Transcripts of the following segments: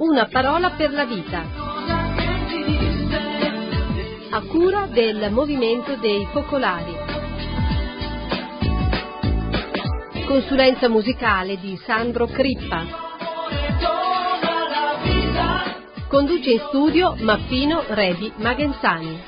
Una parola per la vita, a cura del Movimento dei Focolari. Consulenza musicale di Sandro Crippa. Conduce in studio Maffino Rebi Magenzani.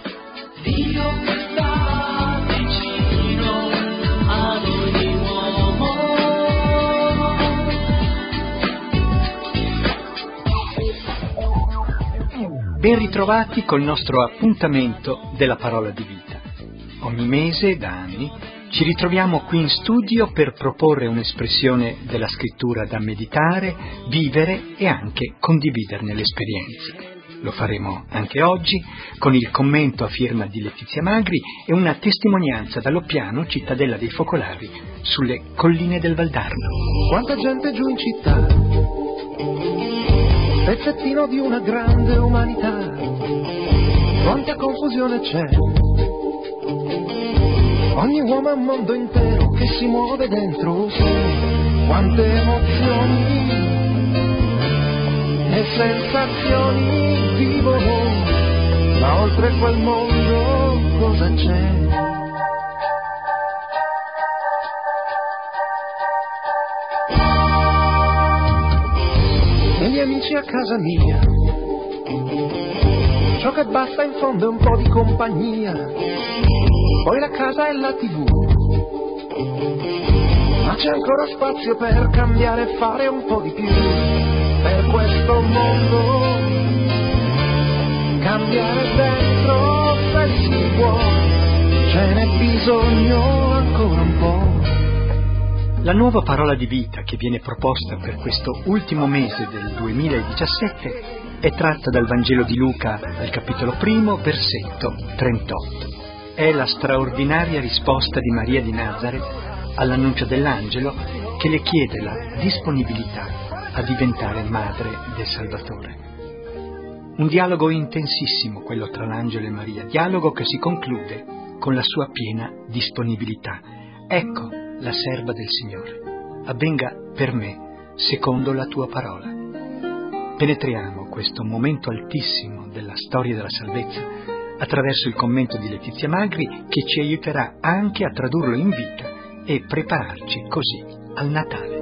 Ben ritrovati col nostro appuntamento della parola di vita. Ogni mese, da anni, ci ritroviamo qui in studio per proporre un'espressione della scrittura da meditare, vivere e anche condividerne l'esperienza. Lo faremo anche oggi con il commento a firma di Letizia Magri e una testimonianza da Loppiano, cittadella dei Focolari, sulle colline del Valdarno. Quanta gente giù in città, pezzettino di una grande umanità, quanta confusione c'è, ogni uomo è un mondo intero che si muove dentro sé, quante emozioni e sensazioni vivono, ma oltre quel mondo cosa c'è? E gli amici a casa mia, ciò che basta in fondo è un po' di compagnia, poi la casa e la TV, ma c'è ancora spazio per cambiare e fare un po' di più per questo mondo, cambiare dentro se si può, ce n'è bisogno ancora un po'. La nuova parola di vita che viene proposta per questo ultimo mese del 2017 è tratta dal Vangelo di Luca al capitolo 1, versetto 38. È la straordinaria risposta di Maria di Nazareth all'annuncio dell'angelo che le chiede la disponibilità a diventare madre del Salvatore. Un dialogo intensissimo quello tra l'angelo e Maria, dialogo che si conclude con la sua piena disponibilità. Ecco la serva del Signore, avvenga per me secondo la tua parola. Penetriamo questo momento altissimo della storia della salvezza attraverso il commento di Letizia Magri, che ci aiuterà anche a tradurlo in vita e prepararci così al Natale.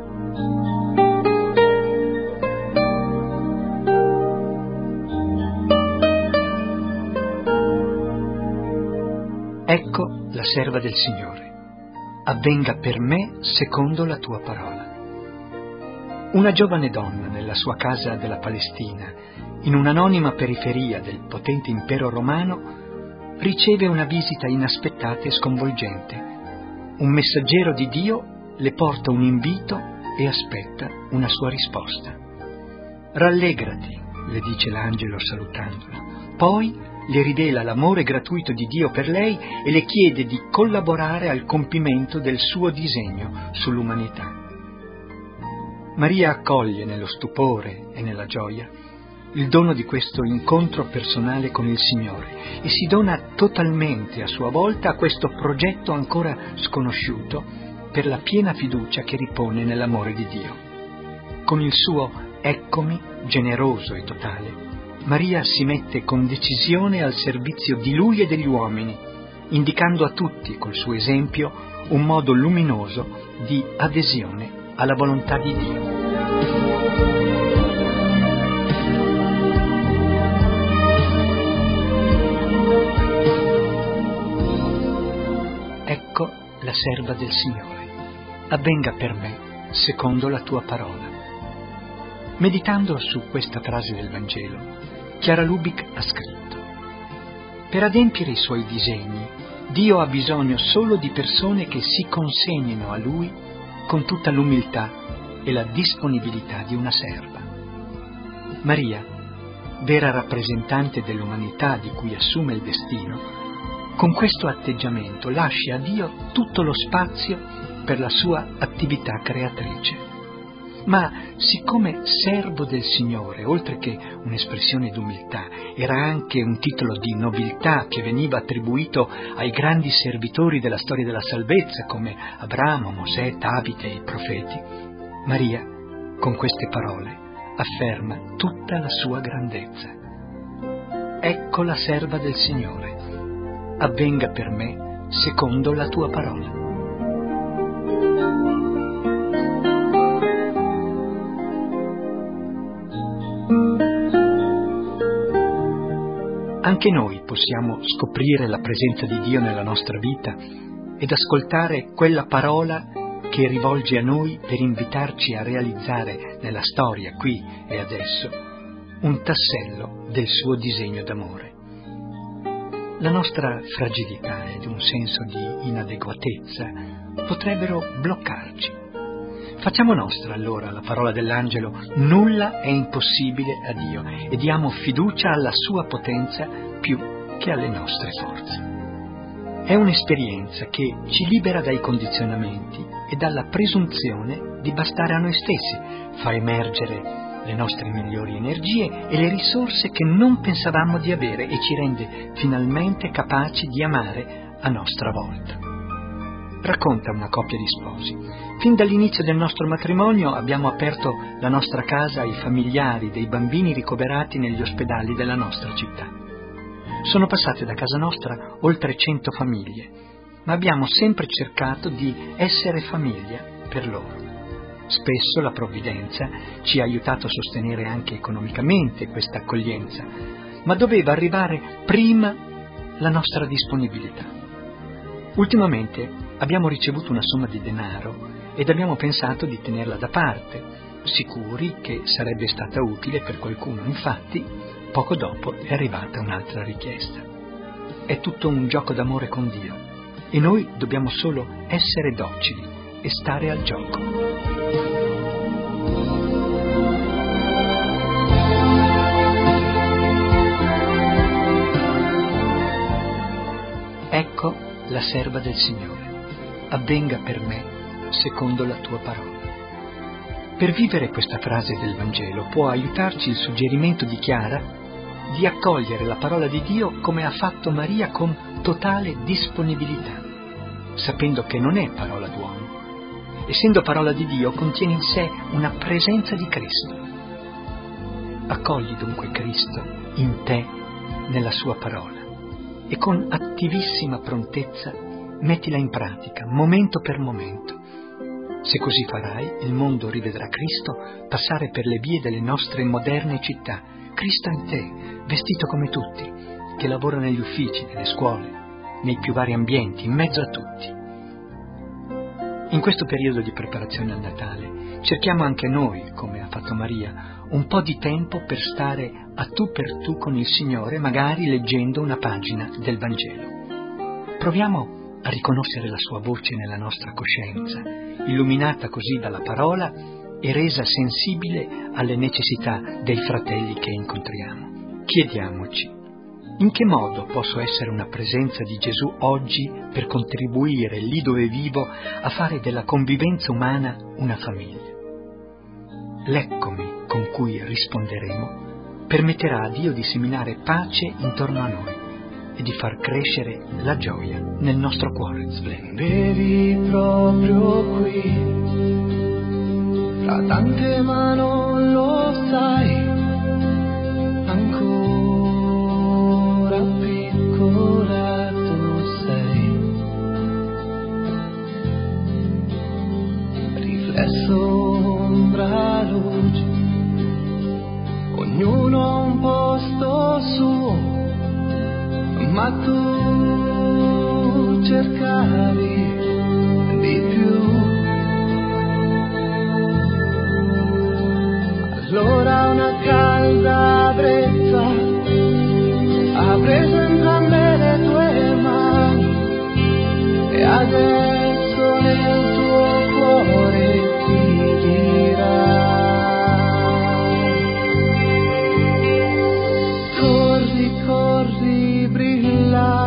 Ecco la serva del Signore, avvenga per me secondo la tua parola. Una giovane donna nella sua casa della Palestina, in un'anonima periferia del potente impero romano, riceve una visita inaspettata e sconvolgente. Un messaggero di Dio le porta un invito e aspetta una sua risposta. Rallegrati, le dice l'angelo salutandola. Poi le rivela l'amore gratuito di Dio per lei e le chiede di collaborare al compimento del suo disegno sull'umanità. Maria accoglie nello stupore e nella gioia il dono di questo incontro personale con il Signore e si dona totalmente a sua volta a questo progetto ancora sconosciuto per la piena fiducia che ripone nell'amore di Dio. Con il suo eccomi generoso e totale, Maria si mette con decisione al servizio di Lui e degli uomini, indicando a tutti col suo esempio un modo luminoso di adesione alla volontà di Dio. Ecco la serva del Signore, avvenga per me secondo la tua parola. Meditando su questa frase del Vangelo, Chiara Lubich ha scritto: per adempiere i suoi disegni, Dio ha bisogno solo di persone che si consegnino a Lui con tutta l'umiltà e la disponibilità di una serva. Maria, vera rappresentante dell'umanità di cui assume il destino, con questo atteggiamento lascia a Dio tutto lo spazio per la sua attività creatrice. Ma siccome servo del Signore, oltre che un'espressione d'umiltà, era anche un titolo di nobiltà che veniva attribuito ai grandi servitori della storia della salvezza come Abramo, Mosè, Davide e i profeti, Maria, con queste parole, afferma tutta la sua grandezza. Ecco la serva del Signore, avvenga per me secondo la tua parola. Anche noi possiamo scoprire la presenza di Dio nella nostra vita ed ascoltare quella parola che rivolge a noi per invitarci a realizzare nella storia, qui e adesso, un tassello del suo disegno d'amore. La nostra fragilità ed un senso di inadeguatezza potrebbero bloccarci. Facciamo nostra allora la parola dell'angelo: nulla è impossibile a Dio, e diamo fiducia alla sua potenza più che alle nostre forze. È un'esperienza che ci libera dai condizionamenti e dalla presunzione di bastare a noi stessi, fa emergere le nostre migliori energie e le risorse che non pensavamo di avere e ci rende finalmente capaci di amare a nostra volta. Racconta una coppia di sposi: fin dall'inizio del nostro matrimonio abbiamo aperto la nostra casa ai familiari dei bambini ricoverati negli ospedali della nostra città. Sono passate da casa nostra oltre 100 famiglie, ma abbiamo sempre cercato di essere famiglia per loro. Spesso la provvidenza ci ha aiutato a sostenere anche economicamente questa accoglienza, ma doveva arrivare prima la nostra disponibilità. Ultimamente abbiamo ricevuto una somma di denaro ed abbiamo pensato di tenerla da parte, sicuri che sarebbe stata utile per qualcuno. Infatti, poco dopo è arrivata un'altra richiesta. È tutto un gioco d'amore con Dio e noi dobbiamo solo essere docili e stare al gioco. Ecco la serva del Signore, avvenga per me secondo la tua parola. Per vivere questa frase del Vangelo può aiutarci il suggerimento di Chiara di accogliere la parola di Dio come ha fatto Maria, con totale disponibilità, sapendo che non è parola d'uomo. Essendo parola di Dio, contiene in sé una presenza di Cristo. Accogli dunque Cristo in te, nella sua parola, e con attivissima prontezza mettila in pratica, momento per momento. Se così farai, il mondo rivedrà Cristo passare per le vie delle nostre moderne città, Cristo in te, vestito come tutti, che lavora negli uffici, nelle scuole, nei più vari ambienti, in mezzo a tutti. In questo periodo di preparazione al Natale, cerchiamo anche noi, come ha fatto Maria, un po' di tempo per stare a tu per tu con il Signore, magari leggendo una pagina del Vangelo. Proviamo a riconoscere la sua voce nella nostra coscienza, illuminata così dalla parola e resa sensibile alle necessità dei fratelli che incontriamo. Chiediamoci: in che modo posso essere una presenza di Gesù oggi per contribuire, lì dove vivo, a fare della convivenza umana una famiglia? L'eccomi con cui risponderemo permetterà a Dio di seminare pace intorno a noi e di far crescere la gioia nel nostro cuore. Splendevi proprio qui, fra tante ma non lo sai, ancora piccola tu sei, riflesso, ombra, luce, ognuno ha un posto suo, ma tu cercavi di più. Allora una calda brezza ha preso entrambe le tue mani e adesso nel tuo cuore ti dirà: corri, corri, brilla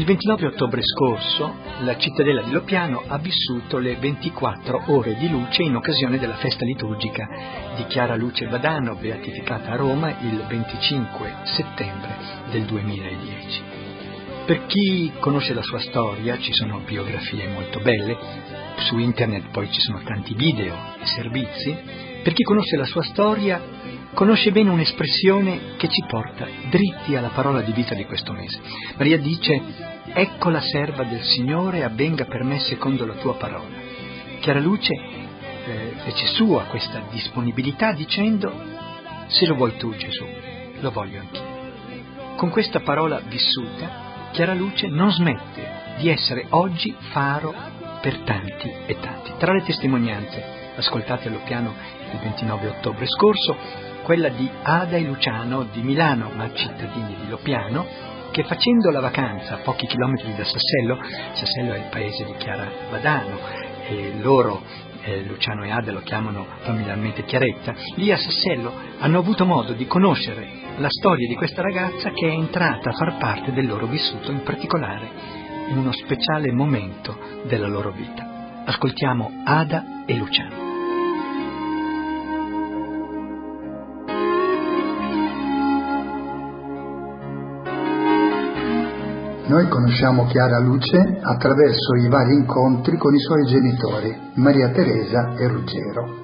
Il 29 ottobre scorso la cittadella di Loppiano ha vissuto le 24 ore di luce in occasione della festa liturgica di Chiara Luce Badano, beatificata a Roma il 25 settembre del 2010. Per chi conosce la sua storia ci sono biografie molto belle, su internet poi ci sono tanti video e servizi. Per chi conosce la sua storia conosce bene un'espressione che ci porta dritti alla parola di vita di questo mese. Maria dice: ecco la serva del Signore, avvenga per me secondo la tua parola. Chiara Luce fece sua questa disponibilità dicendo: se lo vuoi tu, Gesù, lo voglio anch'io. Con questa parola vissuta, Chiara Luce non smette di essere oggi faro per tanti e tanti. Tra le testimonianze ascoltate allo piano il 29 ottobre scorso, quella di Ada e Luciano di Milano, ma cittadini di Loppiano, che facendo la vacanza a pochi chilometri da Sassello è il paese di Chiara Badano, e loro, Luciano e Ada, lo chiamano familiarmente Chiaretta, lì a Sassello hanno avuto modo di conoscere la storia di questa ragazza che è entrata a far parte del loro vissuto, in particolare in uno speciale momento della loro vita. Ascoltiamo Ada e Luciano. Noi conosciamo Chiara Luce attraverso i vari incontri con i suoi genitori, Maria Teresa e Ruggero.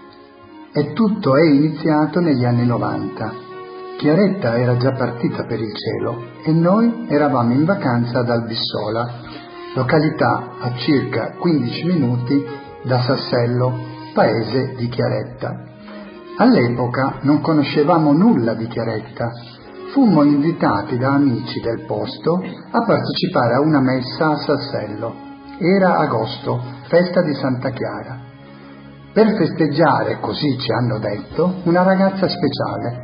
E tutto è iniziato negli anni 90. Chiaretta era già partita per il cielo e noi eravamo in vacanza ad Albissola, località a circa 15 minuti da Sassello, paese di Chiaretta. All'epoca non conoscevamo nulla di Chiaretta. Fummo invitati da amici del posto a partecipare a una messa a Sassello. Era agosto, festa di Santa Chiara. Per festeggiare, così ci hanno detto, una ragazza speciale.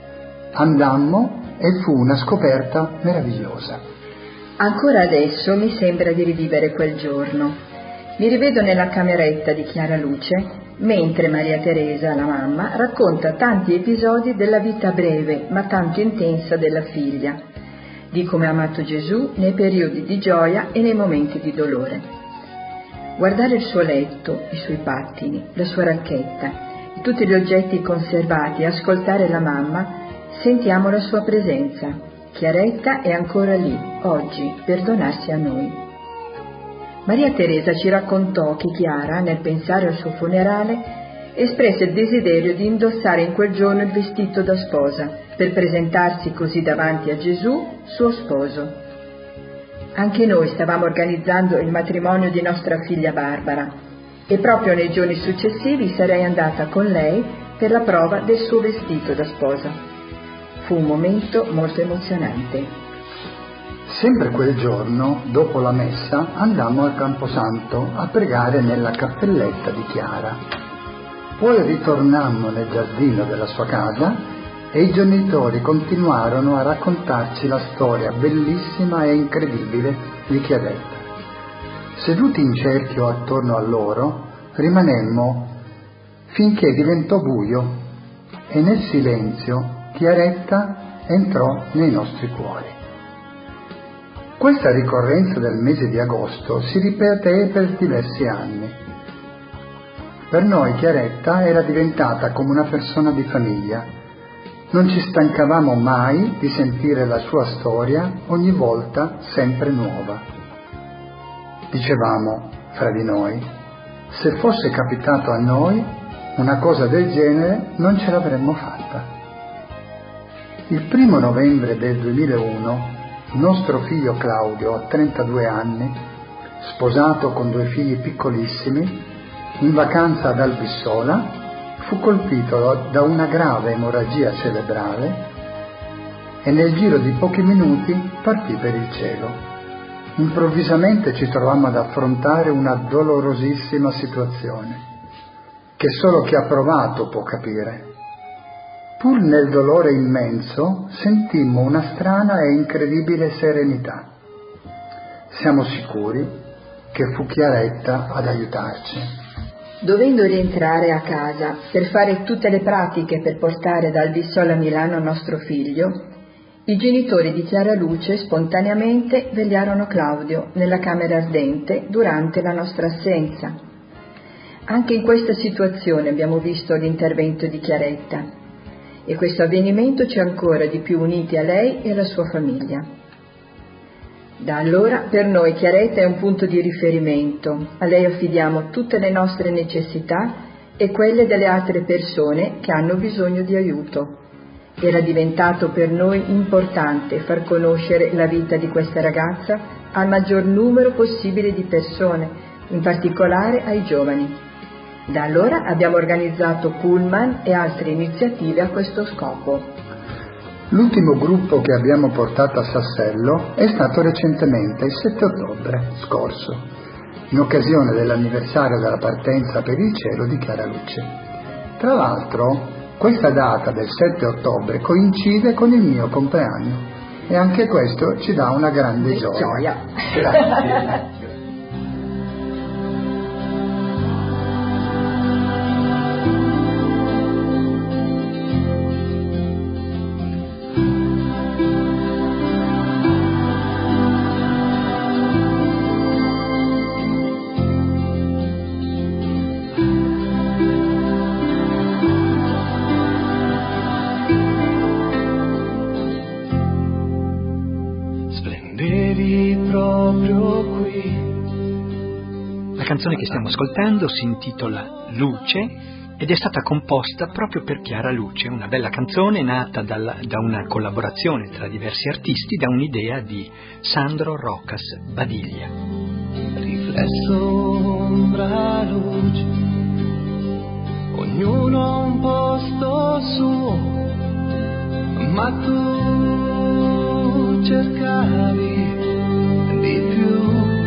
Andammo e fu una scoperta meravigliosa. Ancora adesso mi sembra di rivivere quel giorno. Mi rivedo nella cameretta di Chiara Luce, mentre Maria Teresa, la mamma, racconta tanti episodi della vita breve ma tanto intensa della figlia, di come ha amato Gesù nei periodi di gioia e nei momenti di dolore. Guardare il suo letto, i suoi pattini, la sua racchetta, tutti gli oggetti conservati e ascoltare la mamma, sentiamo la sua presenza. Chiaretta è ancora lì, oggi, per donarsi a noi. Maria Teresa ci raccontò che Chiara, nel pensare al suo funerale, espresse il desiderio di indossare in quel giorno il vestito da sposa, per presentarsi così davanti a Gesù, suo sposo. Anche noi stavamo organizzando il matrimonio di nostra figlia Barbara e proprio nei giorni successivi sarei andata con lei per la prova del suo vestito da sposa. Fu un momento molto emozionante. Sempre quel giorno, dopo la messa, andammo al Camposanto a pregare nella cappelletta di Chiara. Poi ritornammo nel giardino della sua casa e i genitori continuarono a raccontarci la storia bellissima e incredibile di Chiaretta. Seduti in cerchio attorno a loro, rimanemmo finché diventò buio e nel silenzio Chiaretta entrò nei nostri cuori. Questa ricorrenza del mese di agosto si ripeté per diversi anni. Per noi Chiaretta era diventata come una persona di famiglia. Non ci stancavamo mai di sentire la sua storia, ogni volta sempre nuova. Dicevamo fra di noi: se fosse capitato a noi una cosa del genere non ce l'avremmo fatta. Il 1 novembre del 2001 nostro figlio Claudio, a 32 anni, sposato con 2 figli piccolissimi, in vacanza ad Albissola, fu colpito da una grave emorragia cerebrale e nel giro di pochi minuti partì per il cielo. Improvvisamente ci trovammo ad affrontare una dolorosissima situazione, che solo chi ha provato può capire. Pur nel dolore immenso, sentimmo una strana e incredibile serenità. Siamo sicuri che fu Chiaretta ad aiutarci. Dovendo rientrare a casa per fare tutte le pratiche per portare da Albissola a Milano nostro figlio, I genitori di Chiara Luce spontaneamente vegliarono Claudio nella camera ardente durante la nostra assenza. Anche in questa situazione abbiamo visto l'intervento di Chiaretta e questo avvenimento ci ha ancora di più uniti a lei e alla sua famiglia. Da allora per noi Chiaretta è un punto di riferimento, a lei affidiamo tutte le nostre necessità e quelle delle altre persone che hanno bisogno di aiuto. Era diventato per noi importante far conoscere la vita di questa ragazza al maggior numero possibile di persone, in particolare ai giovani. Da allora abbiamo organizzato pullman e altre iniziative a questo scopo. L'ultimo gruppo che abbiamo portato a Sassello è stato recentemente il 7 ottobre scorso, in occasione dell'anniversario della partenza per il cielo di Chiara Luce. Tra l'altro, questa data del 7 ottobre coincide con il mio compleanno e anche questo ci dà una grande gioia. Grazie. La canzone che stiamo ascoltando si intitola Luce ed è stata composta proprio per Chiara Luce, una bella canzone nata da una collaborazione tra diversi artisti, da un'idea di Sandro Rocas Badiglia. Riflesso, ombra, luce, ognuno ha un posto suo, ma tu cercavi di più.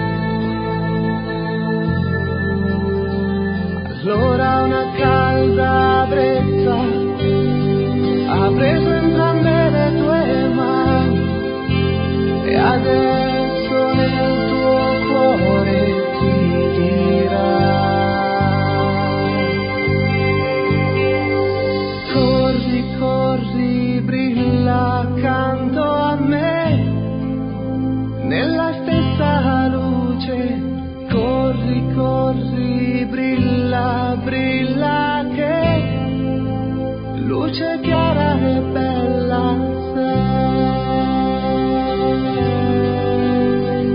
Allora una calda brezza ha preso entrambe le tue mani e adesso nel tuo cuore ti dirà: corri, corri, brilla accanto a me nella stessa luce. Corri, corri, brilla, brilla che luce chiara e bella sei.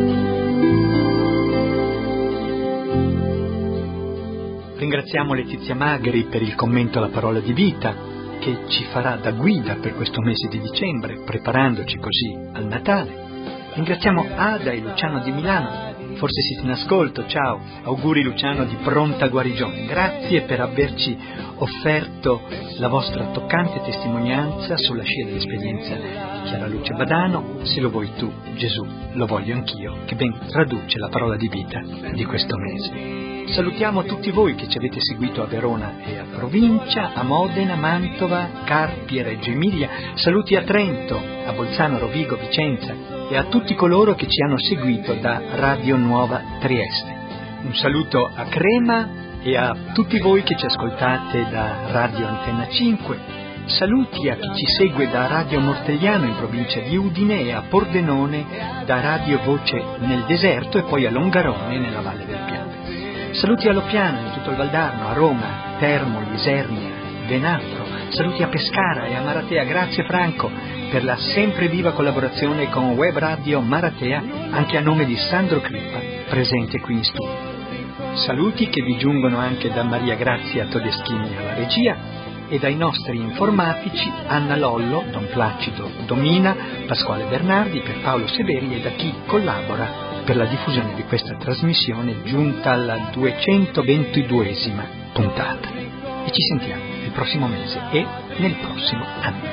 Ringraziamo Letizia Magri per il commento alla parola di vita che ci farà da guida per questo mese di dicembre, preparandoci così al Natale. Ringraziamo Ada e Luciano di Milano. Forse siete in ascolto, ciao, auguri Luciano di pronta guarigione, grazie per averci offerto la vostra toccante testimonianza sulla scia dell'esperienza di Chiara Luce Badano. Se lo vuoi tu, Gesù, lo voglio anch'io, che ben traduce la parola di vita di questo mese. Salutiamo tutti voi che ci avete seguito a Verona e a provincia, a Modena, Mantova, Carpi e Reggio Emilia, saluti a Trento, a Bolzano, Rovigo, Vicenza e a tutti coloro che ci hanno seguito da Radio Nuova Trieste. Un saluto a Crema e a tutti voi che ci ascoltate da Radio Antenna 5. Saluti a chi ci segue da Radio Mortegliano in provincia di Udine e a Pordenone da Radio Voce nel Deserto e poi a Longarone nella Valle del Piave. Saluti a Lopiano in tutto il Valdarno, a Roma, Termoli, Isernia, Venafro. Saluti a Pescara e a Maratea. Grazie Franco per la sempre viva collaborazione con Web Radio Maratea, anche a nome di Sandro Crippa, presente qui in studio. Saluti che vi giungono anche da Maria Grazia Todeschini alla regia e dai nostri informatici Anna Lollo, Don Placido Domina, Pasquale Bernardi, Pierpaolo Severi e da chi collabora per la diffusione di questa trasmissione giunta alla 222esima puntata. E ci sentiamo il prossimo mese e nel prossimo anno.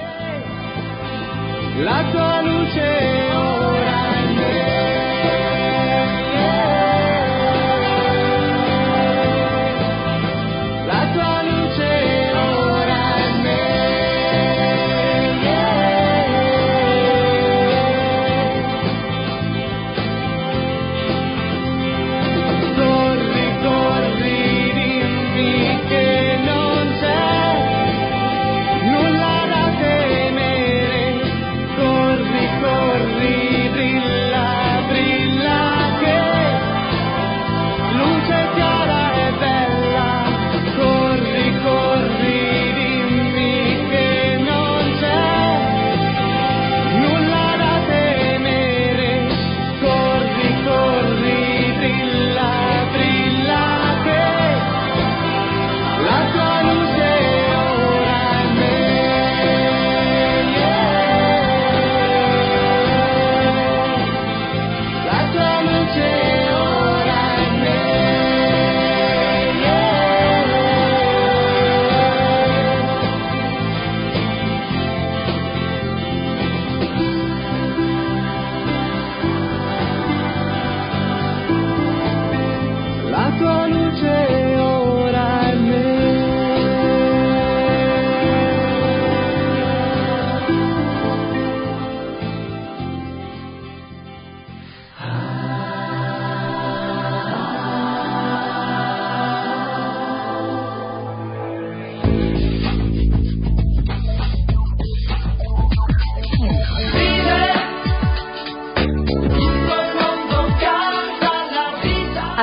La tua luce ora è me. La tua luce ora è me. Corri, corri, dimmi che non c'è nulla da temere. Corri,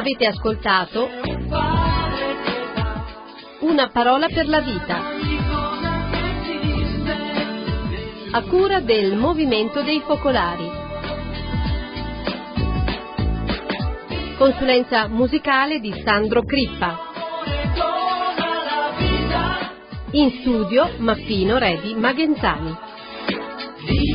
Avete ascoltato Una parola per la vita, a cura del Movimento dei Focolari. Consulenza musicale di Sandro Crippa. In studio Mappino Redi Magenzani.